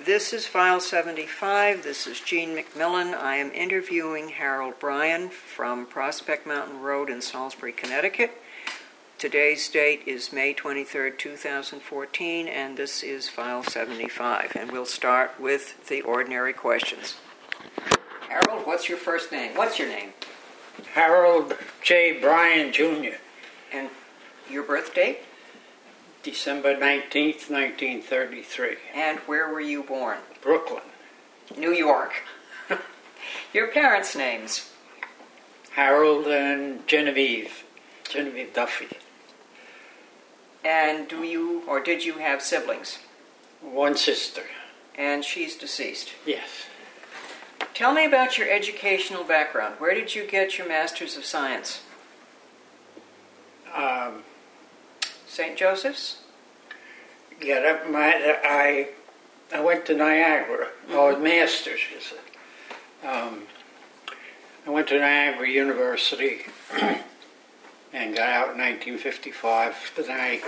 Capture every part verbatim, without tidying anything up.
This is File seventy-five. This is Jean McMillan. I am interviewing Harold Bryan from Prospect Mountain Road in Salisbury, Connecticut. Today's date is May twenty-third, two thousand fourteen, and this is File seventy-five. And we'll start with the ordinary questions. Harold, what's your first name? What's your name? Harold J. Bryan, Junior And your birth date? December nineteenth, nineteen thirty-three. And where were you born? Brooklyn. New York. Your parents' names? Harold and Genevieve. Genevieve Duffy. And do you, or did you have siblings? One sister. And she's deceased. Yes. Tell me about your educational background. Where did you get your Master's of Science? Um, Saint Joseph's? yeah, that, my, I, I went to Niagara. Mm-hmm. Oh, Masters, you said. Um, I went to Niagara University and got out in nineteen fifty-five. Then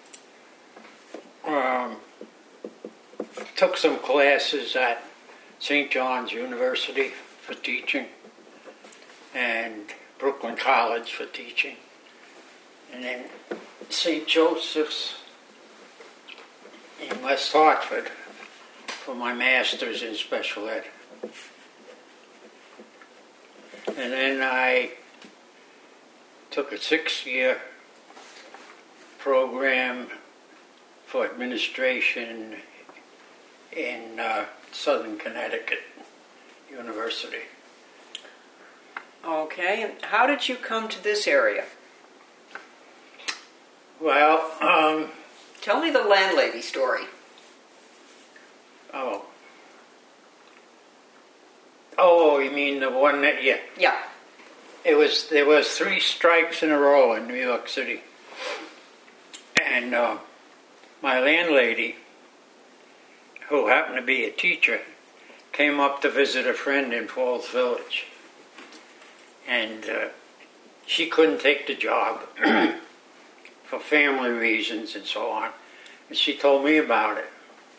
I um, took some classes at Saint John's University for teaching and Brooklyn College for teaching. And then Saint Joseph's in West Hartford for my master's in special ed. And then I took a six-year program for administration in uh, Southern Connecticut University. Okay, and how did you come to this area? Well, um... Tell me the landlady story. Oh. Oh, you mean the one that, yeah. Yeah. It was, there was three strikes in a row in New York City. And uh, my landlady, who happened to be a teacher, came up to visit a friend in Falls Village. And uh, she couldn't take the job for family reasons and so on. And she told me about it.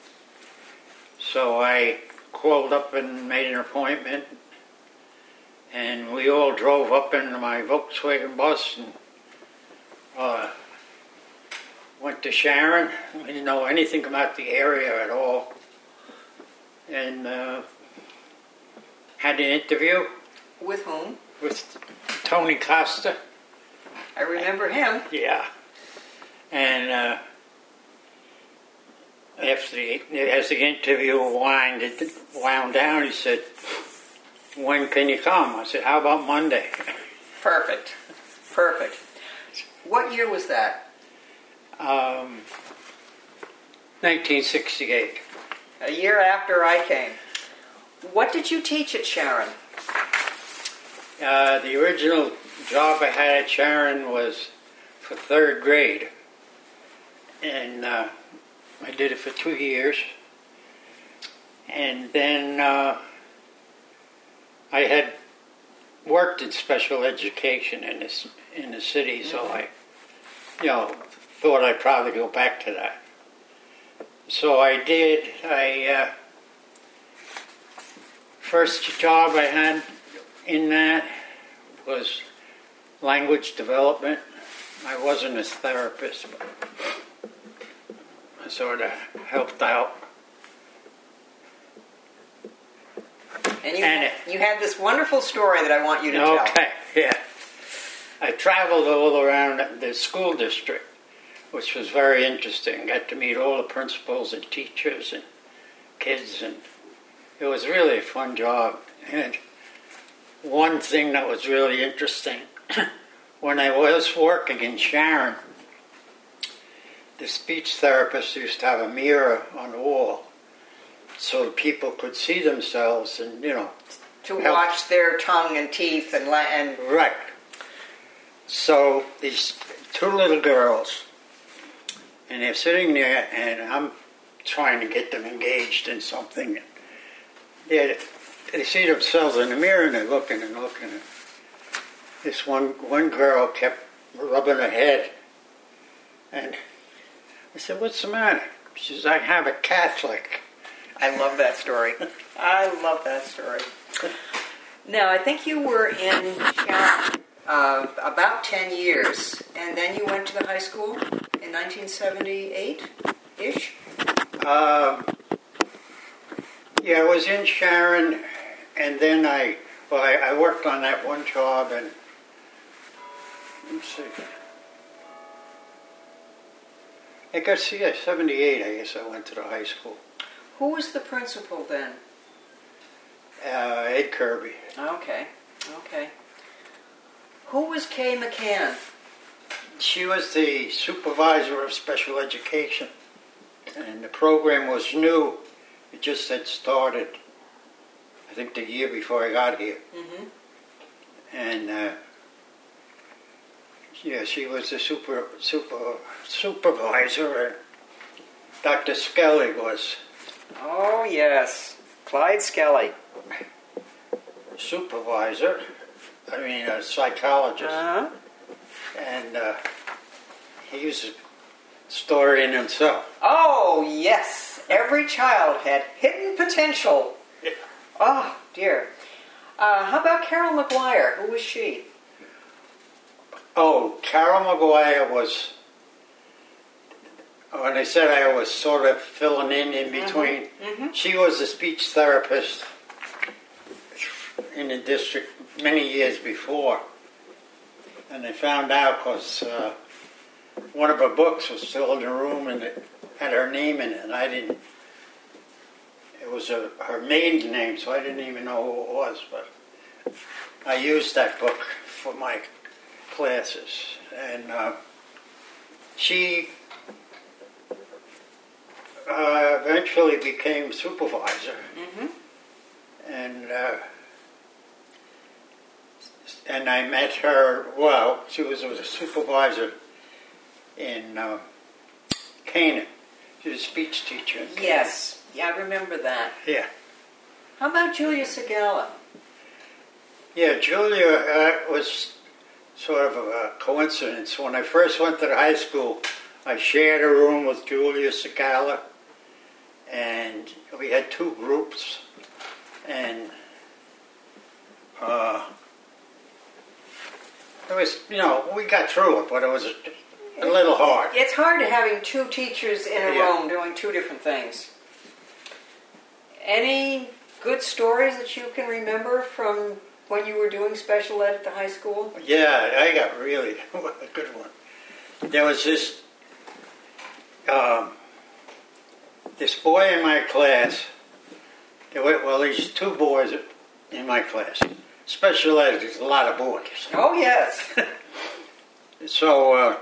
So I called up and made an appointment. And we all drove up in my Volkswagen bus and uh, went to Sharon. We didn't know anything about the area at all. And uh, had an interview. With whom? With Tony Costa. I remember him. Yeah. And uh, after the, as the interview wound, wound down, he said, "When can you come?" I said, "How about Monday?" Perfect. Perfect. What year was that? Um, nineteen sixty-eight. A year after I came. What did you teach at Sharon? Uh, the original job I had at Sharon was for third grade. And uh, I did it for two years. And then uh, I had worked in special education in this in the city, mm-hmm. so I, you know, thought I'd probably go back to that. So I did. I uh, first job I had in that was language development. I wasn't a therapist, but I sort of helped out. And you, and had, you had this wonderful story that I want you to okay, tell. Okay, yeah. I traveled all around the school district, which was very interesting. Got to meet all the principals and teachers and kids, and it was really a fun job. And one thing that was really interesting, when I was working in Sharon, the speech therapist used to have a mirror on the wall so people could see themselves and, you know... To help. Watch their tongue and teeth and... La- and Right. So these two little girls, and they're sitting there, and I'm trying to get them engaged in something. They they see themselves in the mirror, and they're looking and looking. And this one one girl kept rubbing her head, and I said, "What's the matter?" She says, "I have a Catholic." I love that story. I love that story. Now, I think you were in Sharon uh, about ten years, and then you went to the high school in nineteen seventy-eight-ish? Um, yeah, I was in Sharon, and then I, well, I, I worked on that one job, and let's see. I guess, yeah, seventy-eight, I guess I went to the high school. Who was the principal then? Uh, Ed Kirby. Okay, okay. Who was Kay McCann? She was the supervisor of special education, and the program was new. It just had started, I think, the year before I got here. Mm-hmm. And uh, yeah, she was the super super supervisor, and Doctor Skelly was Oh, yes. Clyde Skelly. supervisor. I mean, a psychologist, Uh-huh. and uh, he was a story in himself. Oh, yes. Every child had hidden potential. Yeah. Oh, dear. Uh, how about Carol McGuire? Who was she? Oh, Carol McGuire was, when I said I was sort of filling in in between, Mm-hmm. she was a speech therapist in the district many years before. And I found out because uh, one of her books was still in the room and it had her name in it, and I didn't, it was a, her maiden name, so I didn't even know who it was, but I used that book for my classes. And uh, she uh, eventually became supervisor. Mm-hmm. And uh, and I met her, well, she was, was a supervisor in uh, Canaan. She was a speech teacher in Canaan. Yes. Yeah, I remember that. Yeah. How about Julia Segala? Yeah, Julia uh, was sort of a coincidence. When I first went to the high school, I shared a room with Julia Segala, and we had two groups, and uh, it was, you know, we got through it, but it was a, a little hard. It's hard having two teachers in a Yeah. room doing two different things. Any good stories that you can remember from when you were doing special ed at the high school? Yeah, I got really a good one. There was this um, this boy in my class. There were, well, these two boys in my class. Special ed, there's a lot of boys. Oh, yes. So uh,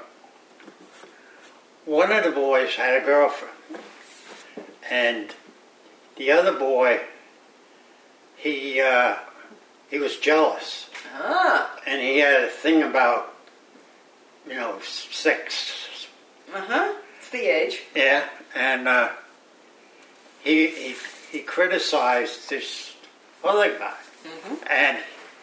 one of the boys had a girlfriend, and the other boy, he uh, he was jealous, Ah. and he had a thing about, you know, sex. Uh-huh. It's the age. Yeah, and uh, he, he he criticized this other guy, Mm-hmm. and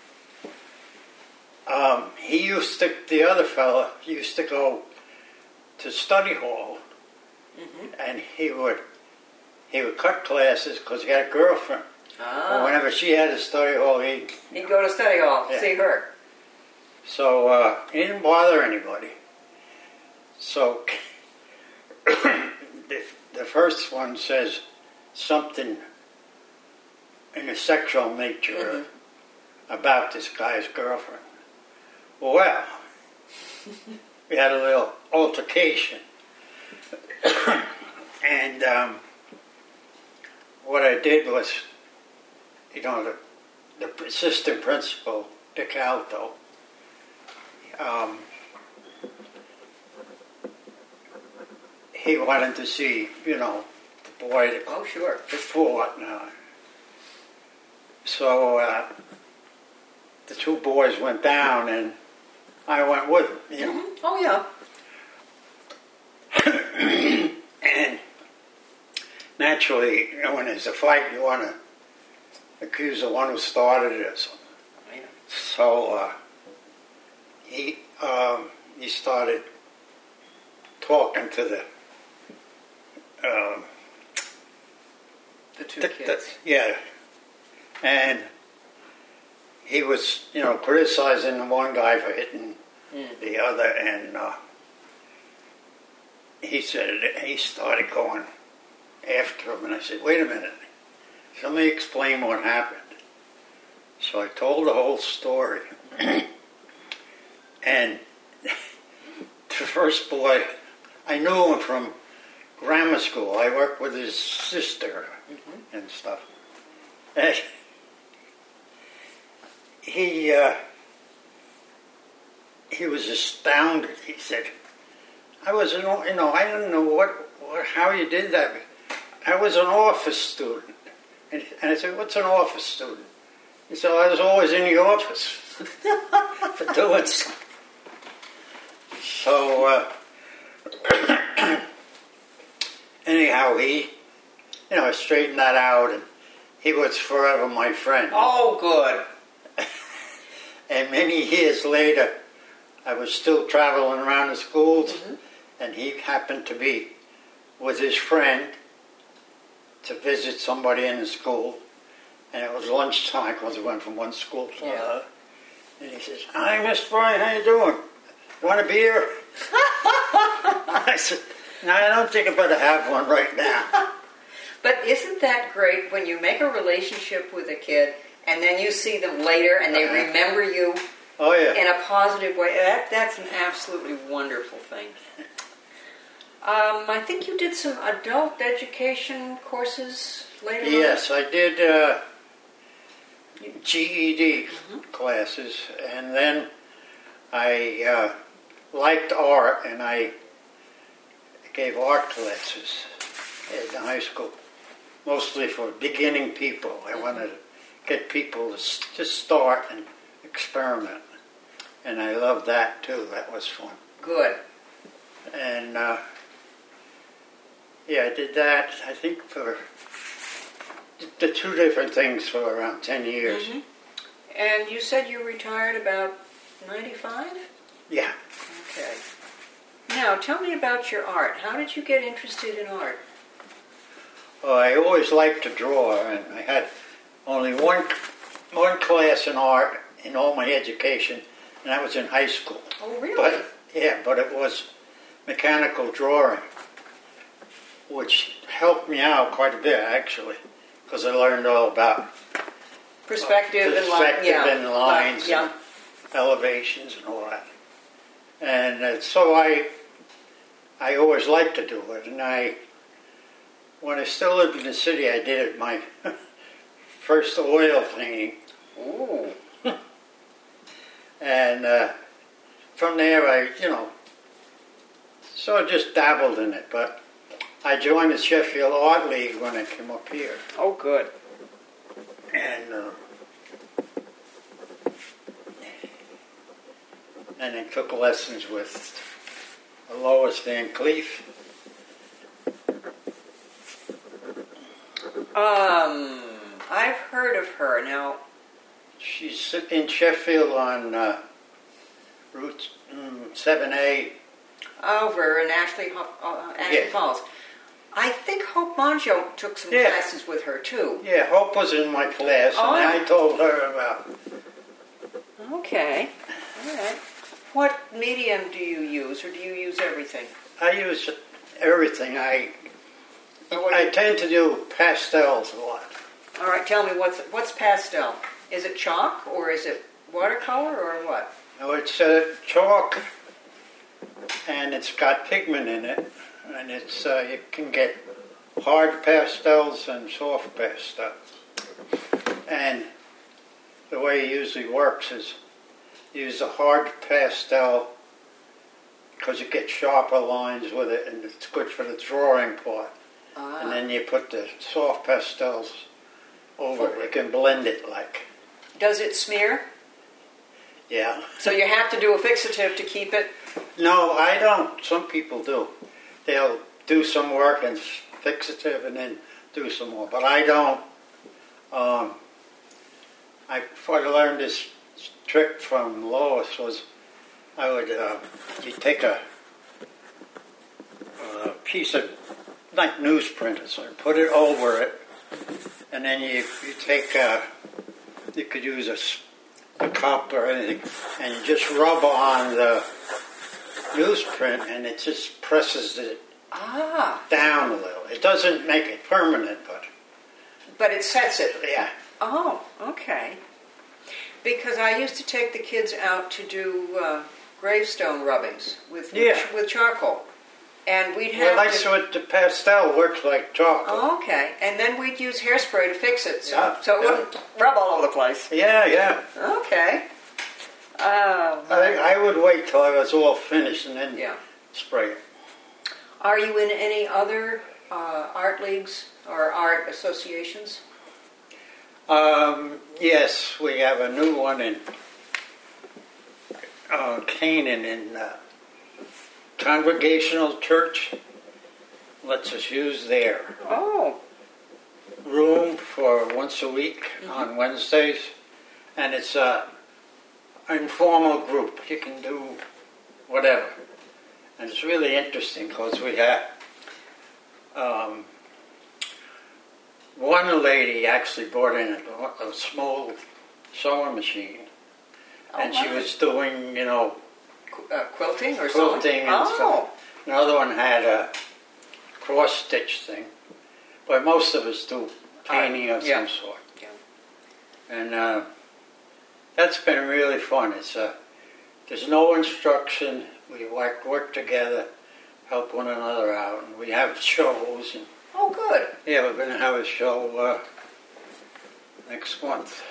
um, he used to, the other fella used to go to study hall, Mm-hmm. and he would he would cut classes because he had a girlfriend. Ah. And whenever she had a study hall, he'd He'd go to study hall, Yeah. see her. so uh, he didn't bother anybody. So the, the first one says something in a sexual nature Mm-hmm. about this guy's girlfriend. Well, we had a little altercation, and um, what I did was, you know, the, the assistant principal, Dick Alto, um, he wanted to see, you know, the boy that Oh, sure. fought now. So uh, the two boys went down, and I went with them, you know. Mm-hmm. Oh, yeah. And naturally, you know, when there's a fight, you want to accuse the one who started it or something. Yeah. So uh, he um, he started talking to the um, the two the, kids. The, yeah. And he was, you know, criticizing one guy for hitting mm. the other, and uh, he said, he started going after him, and I said, wait a minute, let me explain what happened. So I told the whole story. And the first boy, I knew him from grammar school. I worked with his sister mm-hmm. and stuff. And he uh, he was astounded. He said, "I was an, you know, I didn't know what, what how you did that. I was an office student." And, and I said, "What's an office student?" He said, "I was always in the office for doing something." So, uh, anyhow, he, you know, straightened that out, and he was forever my friend. Oh, good. And many years later, I was still traveling around the schools, mm-hmm. and he happened to be with his friend to visit somebody in the school, and it was lunchtime because we went from one school to yeah. another. And he says, "Hi, Mister Brian, how you doing? You want a beer?" I said, "No, I don't think I better have one right now." But isn't that great when you make a relationship with a kid and then you see them later and they uh-huh. remember you oh, yeah. in a positive way? That, that's an absolutely wonderful thing. Um, I think you did some adult education courses later yes, on. Yes, I did uh, G E D mm-hmm. classes, and then I uh, liked art, and I gave art classes in high school, mostly for beginning people. I mm-hmm. wanted to get people to just start and experiment, and I loved that too. That was fun. Good. And uh, yeah, I did that, I think, for the two different things for around ten years. Mm-hmm. And you said you retired about ninety-five? Yeah. Okay. Now, tell me about your art. How did you get interested in art? Well, I always liked to draw, and I had only one one class in art in all my education, and that was in high school. Oh, really? But, yeah, but it was mechanical drawing, which helped me out quite a bit, actually, because I learned all about perspective, uh, and, li- perspective yeah. and lines yeah. and elevations and all that. And uh, so I I always liked to do it. And I, when I still lived in the city, I did my first oil painting. Ooh. And uh, from there, I, you know, sort of just dabbled in it. But I joined the Sheffield Art League when I came up here. Oh, good. And uh, and I took lessons with Lois Van Cleef. Um, I've heard of her. Now, she's in Sheffield on uh, Route mm, seven A. Over in Ashley, uh, Ashley yeah. Falls. I think Hope Monjo took some yeah. classes with her, too. Yeah, Hope was in my class, oh. and I told her about it. Okay. All right. What medium do you use, or do you use everything? I use everything. I I tend to do pastels a lot. All right, tell me, what's what's pastel? Is it chalk, or is it watercolor, or what? No, it's uh, chalk, and it's got pigment in it, and it's uh, you can get hard pastels and soft pastels. And the way it usually works is use a hard pastel because you get sharper lines with it, and it's good for the drawing part. Ah. And then you put the soft pastels over it. You can blend it like. Does it smear? Yeah. So you have to do a fixative to keep it? No, I don't. Some people do. They'll do some work and fixative and then do some more. But I don't. Um, I I learned this trick from Lois was I would uh, you take a, a piece of like newsprint or something, put it over it and then you you take uh, you could use a, s- a cup or anything, and you just rub on the newsprint, and it just presses it Ah, down a little. It doesn't make it permanent, but but it sets it. yeah. Oh, okay. Because I used to take the kids out to do uh, gravestone rubbings with Yeah. with charcoal, and we'd have. Well, that's to, what the pastel works like chocolate. oh, okay, and then we'd use hairspray to fix it, so Yeah, so it yeah. wouldn't rub all over the place. Yeah, yeah. Okay. Oh, I, I would wait till I was all finished and then yeah. spray it. Are you in any other uh, art leagues or art associations? Um, yes, we have a new one in uh, Canaan in uh, Congregational Church. Lets us use their Oh, room for once a week on Wednesdays, and it's a informal group. You can do whatever, and it's really interesting because we have um, one lady actually brought in a, a small sewing machine, and oh, she wow. was doing, you know, Qu- uh, quilting or something? quilting and Oh, stuff. Another one had a cross stitch thing, but most of us do painting of yeah. some sort. Yeah. And uh, that's been really fun. It's uh, there's no instruction. We work work together, help one another out, and we have shows. And Oh, good. yeah, we're going to have a show uh, next month.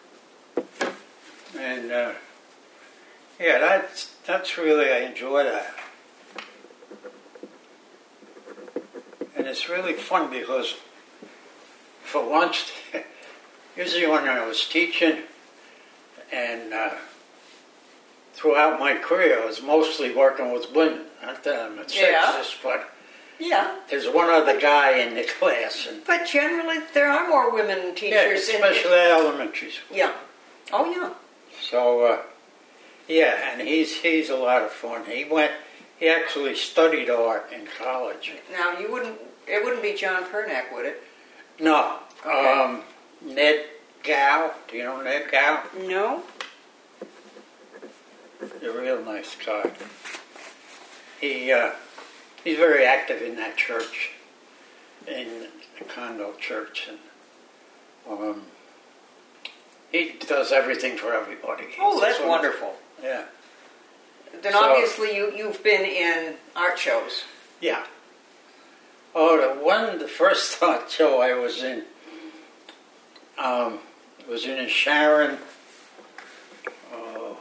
And uh, yeah, that's that's really, I enjoy that. And it's really fun because for once, usually when I was teaching and uh, throughout my career, I was mostly working with women. Not that I'm a Yeah. sexist, but Yeah. there's one other guy in the class. And But generally, there are more women yeah, teachers in especially at elementary school. Yeah. Oh, yeah. So, uh, yeah, and he's he's a lot of fun. He went, he actually studied art in college. Now, you wouldn't, it wouldn't be John Pernack, would it? No, Okay. um, Ned Gow. Do you know Ned Gow? No? He's a real nice guy. He uh, he's very active in that church, in the condo church, and um, he does everything for everybody. Oh, that's So- wonderful. Yeah, Then So- obviously you, you've been in art shows. yeah. Oh, the one, the first art show I was in, um, was in Sharon. Oh,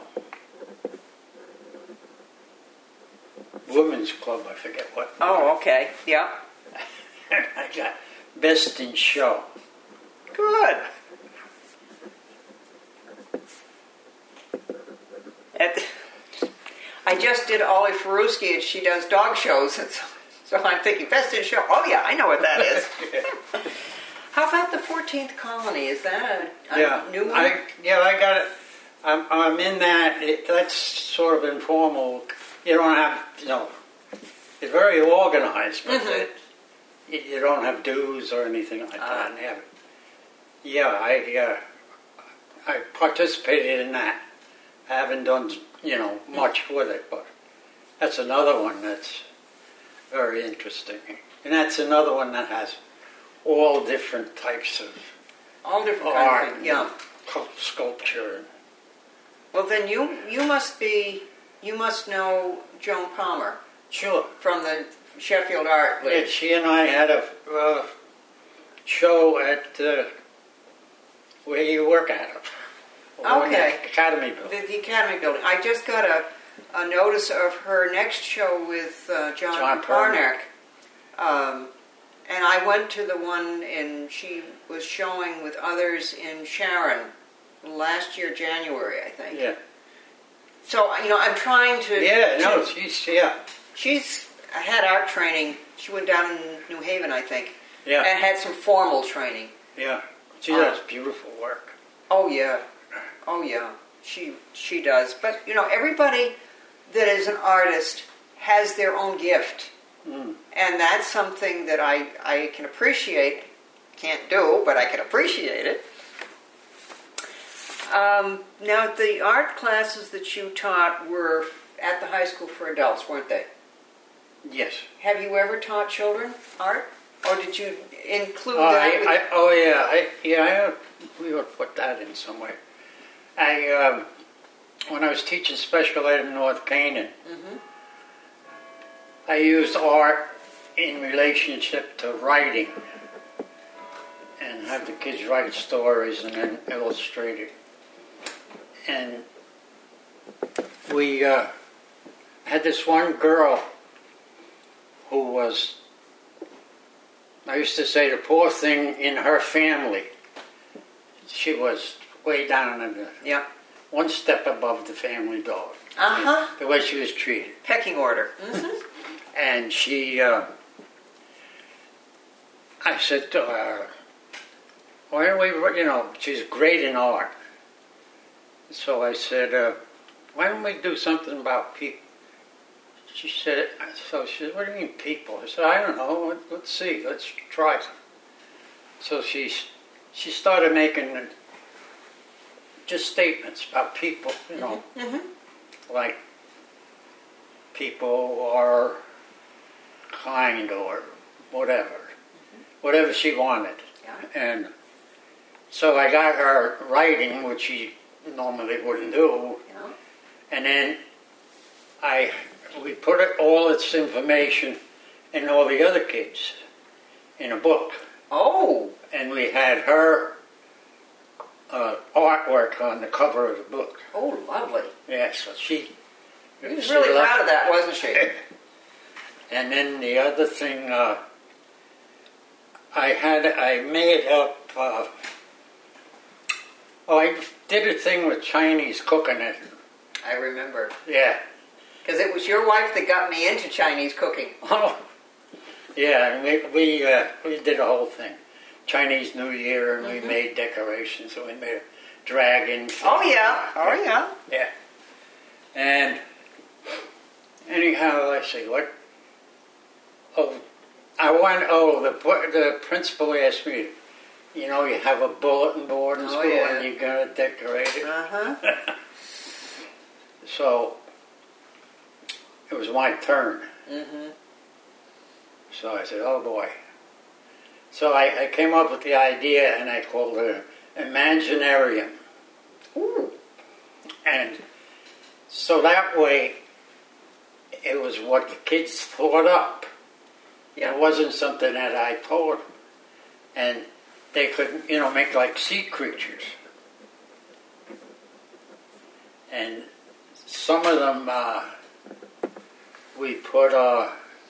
Women's Club, I forget what. Oh, okay. Yeah. I got best in show. Good. At the, I just did Ollie Ferruski, and she does dog shows, and so, so I'm thinking, best in show. Oh, yeah, I know what that is. How about the fourteenth Colony? Is that a, a Yeah, new one? I yeah, I got it. I'm I'm in that. It, that's sort of informal. You don't have, you know, it's very organized, but Mhm. it, you, you don't have dues or anything like Ah. that. And have it. Yeah, I uh, I participated in that. I haven't done, you know, much with it, but that's another one that's very interesting. And that's another one that has all different types of All different art, kinds of things. Yeah. cul- sculpture. Well, then you you must be you must know Joan Palmer Sure. from the Sheffield Art Yeah, League. she and I had a uh, show at uh, where you work at. Over in the Okay. Academy Building. The, the Academy Building. I just got a, a notice of her next show with uh, John, John Parnack. Um, and I went to the one in, she was showing with others in Sharon last year, January, I think. Yeah. So, you know, I'm trying to... Yeah, no, to- she's, yeah. She's had art training. She went down in New Haven, I think. Yeah. And had some formal training. Yeah. She Uh, does beautiful work. Oh yeah, oh yeah, she she does. But you know, everybody that is an artist has their own gift, Mm. and that's something that I I can appreciate. can't do, but I can appreciate it. Um, now, the art classes that you taught were at the high school for adults, weren't they? Yes. Have you ever taught children art? Or did you include Oh, that? I, with... I, oh yeah, I, yeah. I, we would put that in somewhere. I um, when I was teaching special ed in North Canaan, mm-hmm. I used art in relationship to writing, and have the kids write stories and then illustrate it. And we uh, had this one girl who was, I used to say, the poor thing in her family. She was way down in the, yeah. one step above the family dog. Uh-huh. The way she was treated. Pecking order. Mm-hmm. And she, uh, I said to her, why don't we, you know, she's great in art. So I said, uh, why don't we do something about people? She said, so she said, what do you mean people? I said, I don't know, let's see, let's try. So she, she started making just statements about people, you know, mm-hmm. like people are kind or whatever, mm-hmm. whatever she wanted. Yeah. And so I got her writing, which she normally wouldn't do, yeah. and then I we put it, all its information and all the other kids in a book. Oh! And we had her uh, artwork on the cover of the book. Oh, lovely. Yeah, so she... She was really proud of that, wasn't she? And then the other thing, uh, I had, I made up, uh, oh, I did a thing with Chinese cooking. It. I remember. Yeah. Because it was your wife that got me into Chinese cooking. Oh, yeah, we we, uh, we did a whole thing. Chinese New Year, and mm-hmm. we made decorations, so we made a dragon. Oh, yeah. Oh, yeah. Yeah. And anyhow, let's see, what? Oh, I want, oh, the, the principal asked me, you know, you have a bulletin board in oh, school yeah. and you're going to decorate it. Uh-huh. So, it was my turn. Mm-hmm. So I said, oh boy. So I, I came up with the idea and I called it an Imaginarium. Ooh. And so that way, it was what the kids thought up. Yeah. It wasn't something that I told them. And they could, you know, make like sea creatures. And some of them, uh, we put, uh,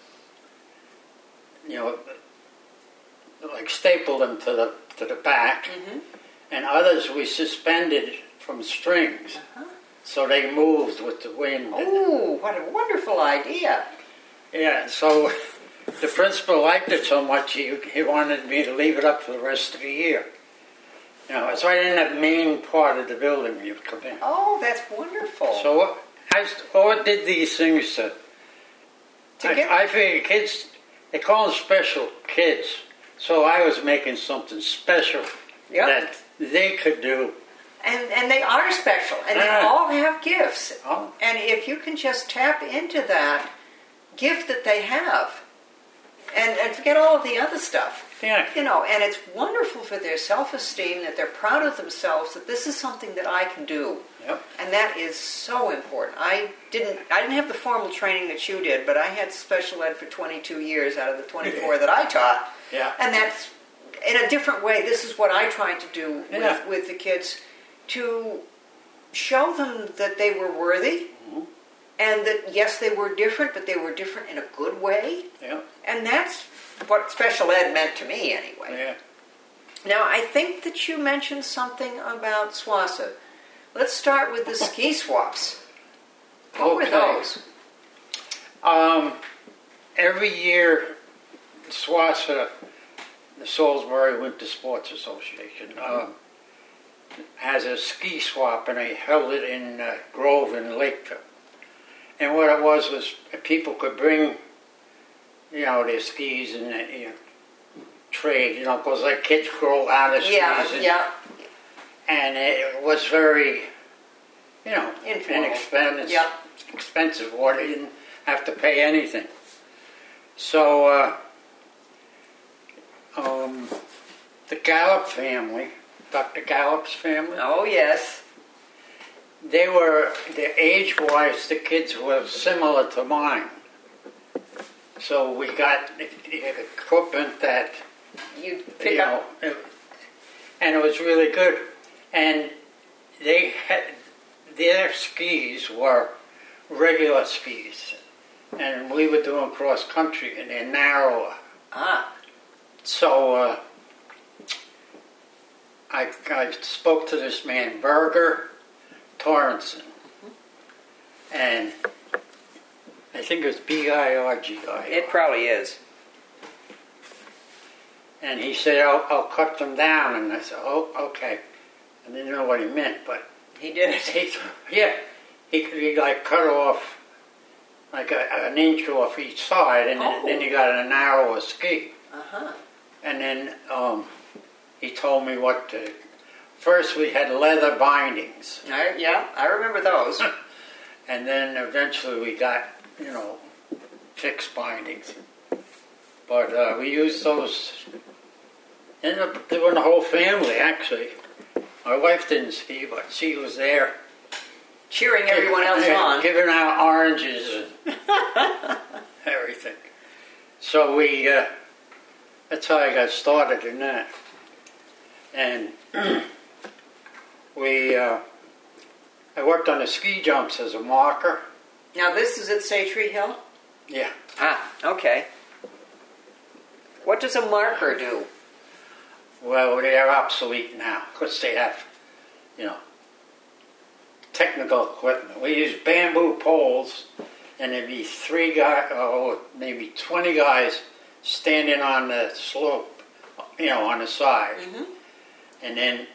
you know, like stapled them to the to the back. Mm-hmm. And others we suspended from strings. Uh-huh. So they moved with the wind. Oh, what a wonderful idea. Yeah, so the principal liked it so much he, he wanted me to leave it up for the rest of the year. You know, so I didn't have the main part of the building when you come in. Oh, that's wonderful. So I, I did these things to, to I, get... I figured kids, they call them special kids. So I was making something special yep. that they could do. And and they are special, and they Yeah. all have gifts. Oh. And if you can just tap into that gift that they have, and, and forget all of the other stuff, Yeah. you know, and it's wonderful for their self-esteem, that they're proud of themselves, that this is something that I can do. Yep. And that is so important. I didn't I didn't have the formal training that you did, but I had special ed for twenty-two years out of the twenty-four that I taught. Yeah. And that's, in a different way, this is what I tried to do Yeah. with, with the kids, to show them that they were worthy, Mm-hmm. and that, yes, they were different, but they were different in a good way. Yeah. And that's what special ed meant to me, anyway. Yeah. Now, I think that you mentioned something about SWASA. Let's start with the ski swaps. What Okay. were those? Um, every year, SWASA, the Salisbury Winter Sports Association, um, has a ski swap, and they held it in uh, Grove in Lakeville. And what it was was people could bring, you know, their skis and uh, you know, trade, you know, because like kids grow out of skis. Yeah, and, yeah. And it was very, you know, Informal. inexpensive. Yeah. Expensive, or they didn't have to pay anything. So, uh, um, the Gallup family, Doctor Gallup's family, Oh, yes. they were, the age-wise, the kids were similar to mine. So we got equipment that, You pick you up. know, it- and it was really good. And they had, their skis were regular skis. And we were doing cross-country, and they're narrower. Ah, So uh, I, I spoke to this man, Berger Torrenson, and I think it was B I R G I. it probably is. And he said, I'll, I'll cut them down. And I said, oh, okay. I didn't know what he meant, but He did it. he, yeah, he, he like cut off like a, an inch off each side, and then, Oh. then you got a narrower ski. Uh-huh. And then um, he told me what to. First, we had leather bindings, I, yeah, I remember those. and then eventually we got, you know, fixed bindings. But uh, we used those. Ended up doing the whole family, actually. My wife didn't ski, but she was there. Cheering everyone else Yeah, on. giving out oranges and everything. So we. Uh, that's how I got started in that. And we. Uh, I worked on the ski jumps as a marker. Now, this is at Saytree Hill? Yeah. Ah, okay. What does a marker do? Well, they're obsolete now because they have, you know, technical equipment. We use bamboo poles, and there'd be three guys, oh, maybe twenty guys standing on the slope, you know, on the side. Mm-hmm. And then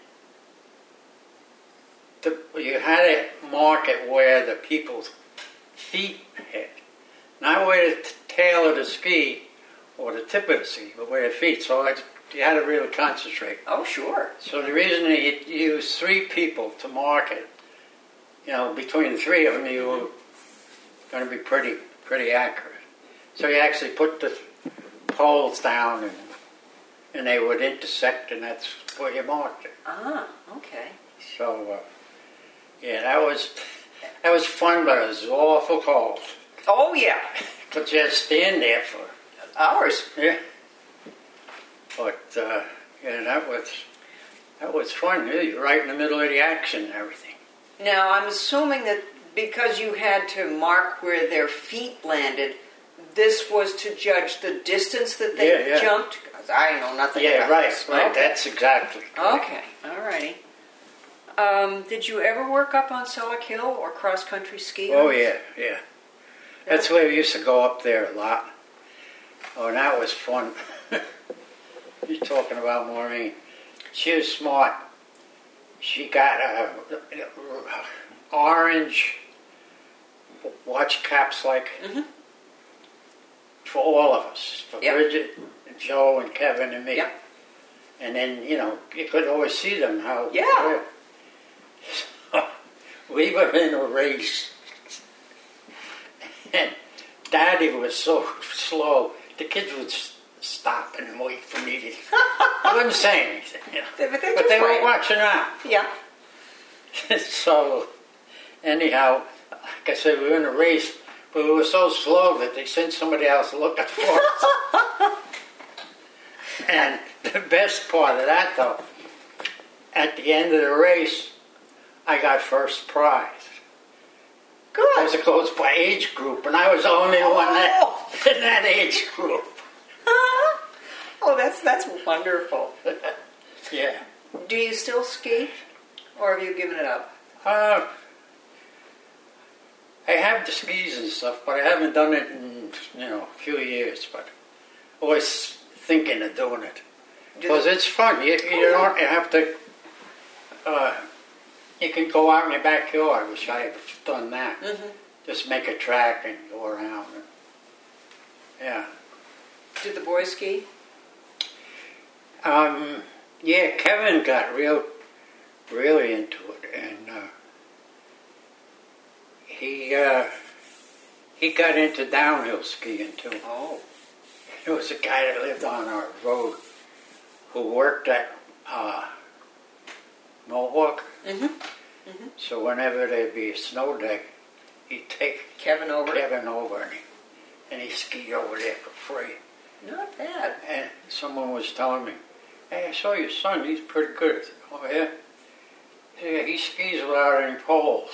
the, you had to mark it where the people's feet hit. Not where the t- tail of the ski or the tip of the ski, but where the feet. So it, you had to really concentrate. Oh, sure. So the reason they use three people to mark it, you know, between the three of them, you were going to be pretty, pretty accurate. So you actually put the poles down, and and they would intersect, and that's where you marked it. Ah, okay. So, uh, yeah, that was that was fun, but it was awful cold. Oh, yeah. But just stand there for Hours. yeah. But uh, yeah, that was that was fun. Really, you're right in the middle of the action and everything. Now, I'm assuming that because you had to mark where their feet landed, this was to judge the distance that they Yeah, yeah. jumped? 'Cause I know nothing Yeah, about right, this. right. Okay. That's exactly correct. Okay, all righty. Um, did you ever work up on Selleck Hill or cross-country ski? Oh yeah, yeah. That's where we used to go up there a lot. Oh, and that was fun. You're talking about Maureen. She was smart. She got a, a orange watch caps, like Mhm. for all of us, for Yep. Bridget, and Joe, and Kevin, and me. Yep. And then you know you could always see them how. Yeah. So, we were in a race, and Daddy was so slow. The kids would s- stop and wait for me to. I wouldn't say anything, you know. But they But just they were wait. watching out. Yeah. So, anyhow, like I said, we were in a race, but we were so slow that they sent somebody else looking for us. And the best part of that, though, at the end of the race, I got first prize. Because Good. it goes by age group, and I was the only one that, in that age group. Oh, that's that's wonderful. Yeah. Do you still ski, or have you given it up? Uh, I have the skis and stuff, but I haven't done it in, you know, a few years, but always thinking of doing it. Do Because the- it's fun. You, you don't you have to, uh, you can go out in your backyard, which I've done that. Mhm. Just make a track and go around. And, yeah. Do the boys ski? Um, yeah, Kevin got real, really into it, and uh, he uh, he got into downhill skiing too. Oh. There was a guy that lived on our road who worked at uh, Mohawk. Mm-hmm. Mm-hmm. So whenever there'd be a snow day, he'd take Kevin over. Kevin over, and he, and he skied over there for free. Not bad. And someone was telling me, "Hey, I saw your son. He's pretty good." I said, "Oh yeah." He said, "Yeah, he skis without any poles."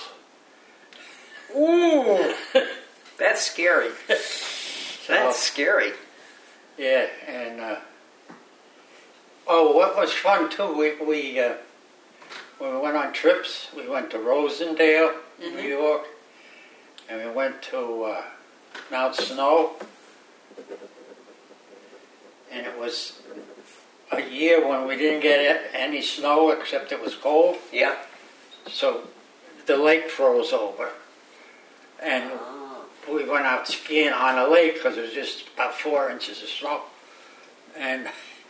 Ooh, that's scary. So, That's scary. yeah, and uh, oh, what was fun too? We we uh, when we went on trips, we went to Rosendale, Mm-hmm. New York, and we went to uh, Mount Snow, and it was a year when we didn't get any snow except it was cold. Yeah. So the lake froze over, and Oh. we went out skiing on the lake because it was just about four inches of snow. And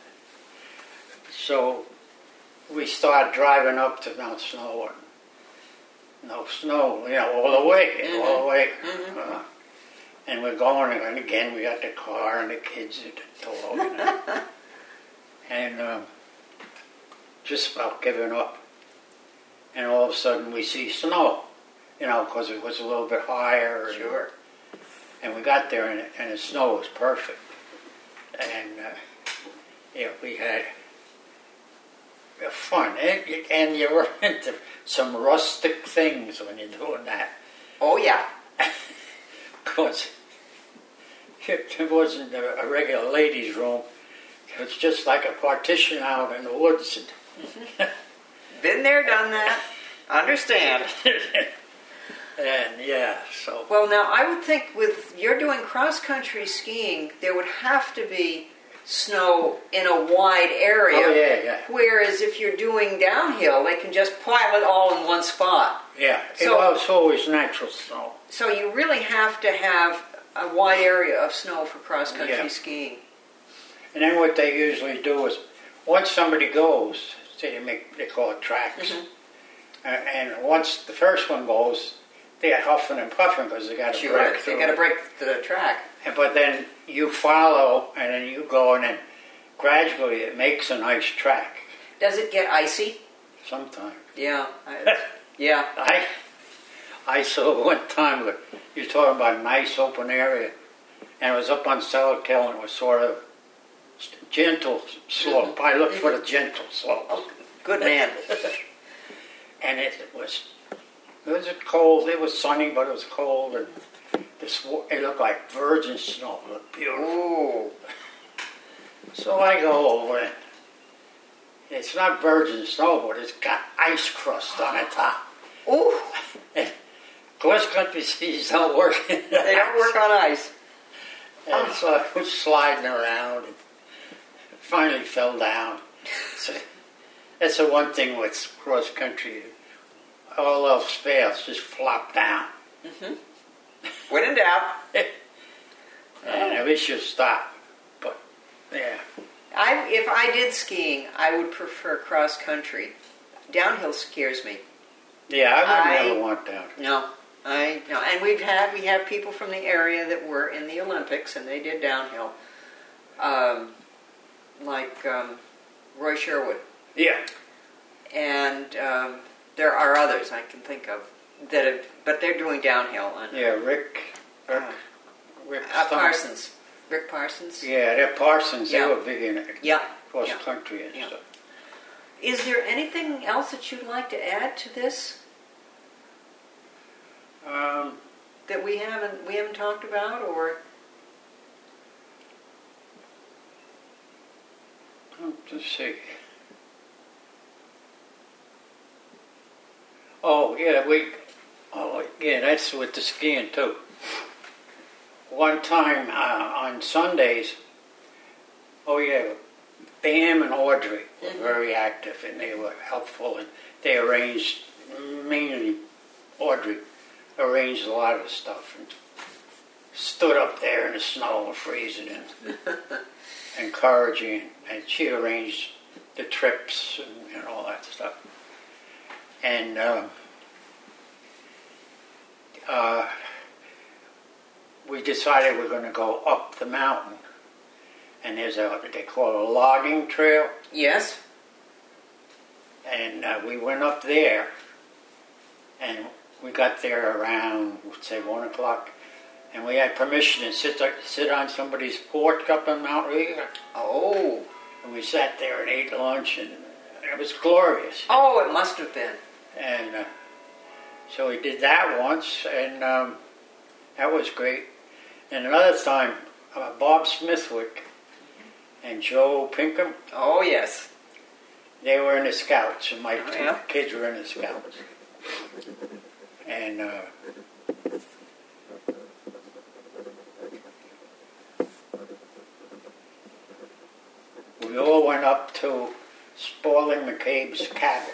so we started driving up to Mount Snow, and no snow, you know, all the way, Mhm. all the way. Mhm. Uh, and we're going, and again we got the car and the kids at the door, you know, and um, just about giving up. And all of a sudden we see snow, you know, because it was a little bit higher. And, Sure. And we got there, and, and the snow was perfect. And, uh, yeah, we had fun. And, and you run into some rustic things when you're doing that. Oh yeah. Because it wasn't a, a regular ladies' room. It was just like a partition out in the woods. Been there, done that. Understand. And yeah, so. Well, now I would think with you're doing cross-country skiing, there would have to be snow in a wide area. Oh, yeah, yeah. Whereas if you're doing downhill, they can just pile it all in one spot. Yeah, it So- was always natural snow. So you really have to have a wide area of snow for cross-country Yeah. skiing. And then what they usually do is, once somebody goes, say they make, they call it tracks, Mhm. uh, and once the first one goes, they're huffing and puffing because they got to Sure, break they through. got to break the track. And, but then you follow, and then you go, and then gradually it makes a nice track. Does it get icy? Sometimes. Yeah. I, yeah. I I saw one time where you're talking about a nice open area, and it was up on Selleck, and it was sort of gentle slope. I looked for the gentle slope. Oh, good man. And it was, it was cold, it was sunny, but it was cold, and this, wa- it looked like virgin snow. It looked beautiful. Ooh. So I go over it. It's not virgin snow, but it's got ice crust on the top. Ooh. And cross country skis don't work. They don't work on ice. And so I was sliding around and finally fell down. So that's the one thing with cross country. All else fails, just flop down. Mm-hmm. When in doubt. And at least you stop. But, yeah. I, if I did skiing, I would prefer cross country. Downhill scares me. Yeah, I would I- never want down. No, I no. And we've had we have people from the area that were in the Olympics and they did downhill, um, like um, Roy Sherwood, Yeah. and um, there are others I can think of that have, but they're doing downhill. And, Yeah, Rick. Rick. Uh, Rick uh, Stone. Parsons, Rick Parsons. Yeah, they're Parsons. Yeah. They were big in it. Yeah. Cross Yeah. country and Yeah. stuff. Is there anything else that you'd like to add to this Um, that we haven't we haven't talked about, or let's see. Oh, yeah, we. Oh, yeah, that's with the skiing too. One time uh, on Sundays, oh yeah, Bam and Audrey were Mhm. very active and they were helpful, and they arranged, mainly Audrey arranged a lot of the stuff and stood up there in the snow and freezing and encouraging, and she arranged the trips and, and all that stuff. And um, uh, we decided we're going to go up the mountain. And there's a, what they call a logging trail. Yes. And uh, we went up there, and we got there around, say, one o'clock. And we had permission to sit, sit on somebody's porch up on Mount Riga. Oh. And we sat there and ate lunch, and it was glorious. Oh, it must have been. And uh, so we did that once, and um, that was great. And another time, uh, Bob Smithwick and Joe Pinkham, Oh, yes. they were in the Scouts, and my Oh, two yeah? kids were in the Scouts. And uh, we all went up to Spaulding McCabe's cabin.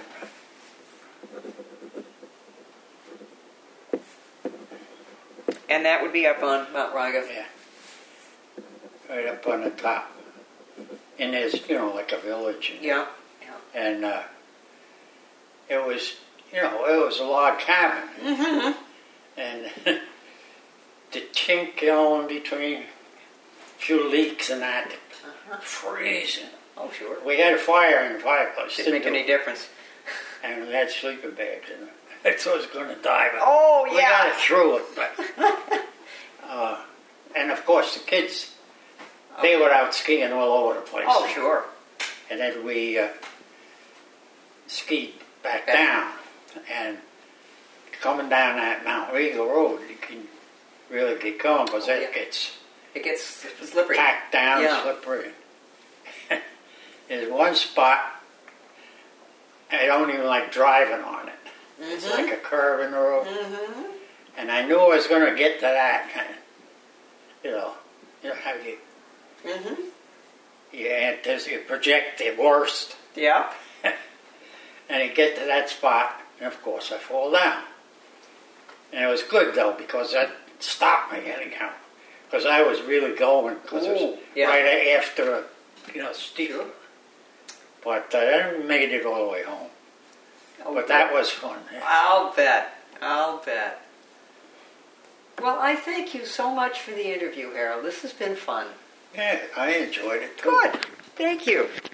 And that would be up on Mount Riga. Yeah. Right up on the top. And there's, you know, like a village. And, Yeah. Yeah. and uh, it was, you know, it was a log cabin. Mm-hmm. And the chink, you know, in between, a few leaks and that, Uh-huh. freezing. Oh, sure. We had a fire in the fireplace. Didn't make any difference. And we had sleeping bags in it. I thought I was going to die, but Oh, we yeah. got it through it. But, uh, and of course, the kids, they were out skiing all over the place. Oh, sure. And then we uh, skied back Back. down. And coming down that Mount Riga road, you can really get going because Oh, it yeah. gets It gets slippery. packed down, Yeah. slippery. There's one spot I don't even like driving on it. It's Mhm. like a curve in the road. Mm-hmm. And I knew I was going to get to that. You know, you know how you, Mm-hmm. you, antici- you project the worst. Yeah. And you get to that spot, and of course I fall down. And it was good though, because that stopped me anyhow. Because I was really going, because it was Ooh, yeah. right after a, you know, steep. Sure. But uh, I made it all the way home. Oh, But that was fun. Yeah. I'll bet. I'll bet. Well, I thank you so much for the interview, Harold. This has been fun. Yeah, I enjoyed it too. Good. Thank you.